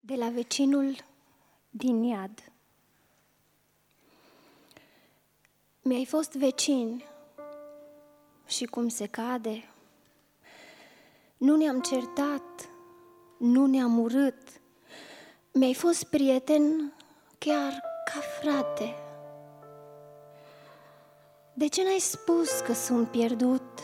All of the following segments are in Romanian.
De la vecinul din iad. Mi-ai fost vecin și cum se cade, nu ne-am certat, nu ne-am urât, mi-ai fost prieten chiar ca frate. De ce n-ai spus că sunt pierdut?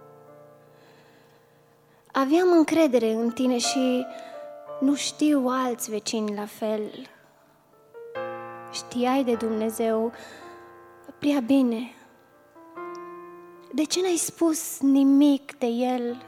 Aveam încredere în tine și nu știu alți vecini la fel. Știai de Dumnezeu prea bine. De ce n-ai spus nimic de El?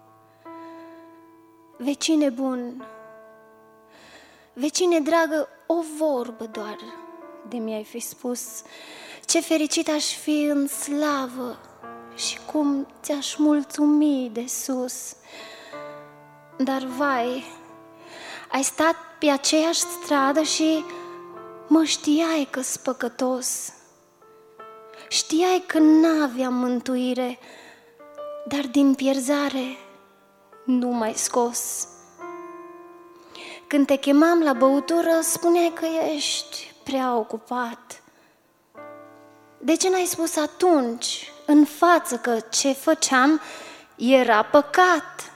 Vecine bun, vecine dragă, o vorbă doar de mi-ai fi spus. Ce fericit aș fi în slavă și cum ți-aș mulțumi de sus. Dar vai, ai stat pe aceeași stradă și mă știai că-s păcătos. Știai că n-aveam mântuire, dar din pierzare nu m-ai scos. Când te chemam la băutură, spuneai că ești prea ocupat. De ce n-ai spus atunci, în față, că ce făceam era păcat?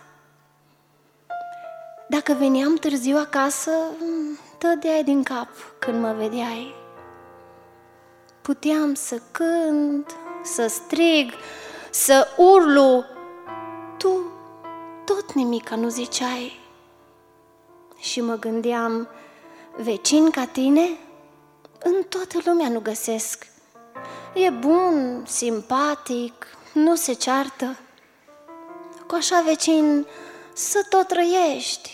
Dacă veneam târziu acasă, tădeai din cap când mă vedeai. Puteam să cânt, să strig, să urlu, tu tot nimica nu ziceai. Și mă gândeam, vecin ca tine, în toată lumea nu găsesc. E bun, simpatic, nu se ceartă. Cu așa vecin să tot trăiești.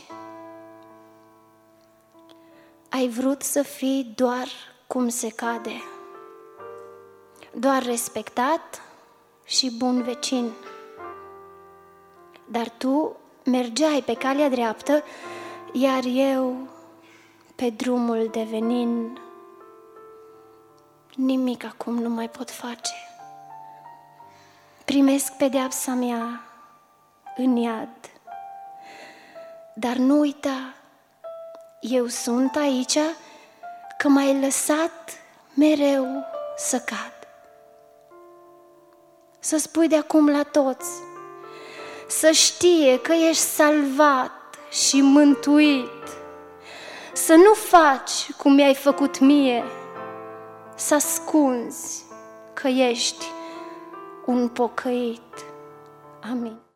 Ai vrut să fii doar cum se cade, doar respectat și bun vecin. Dar tu mergeai pe calea dreaptă, iar eu pe drumul de venin. Nimic acum nu mai pot face. Primesc pedeapsa mea în iad. Dar nu uita, eu sunt aici că m-ai lăsat mereu să cad. Să spui de acum la toți, să știe că ești salvat și mântuit. Să nu faci cum mi-ai făcut mie, să ascunzi că ești un pocăit. Amin.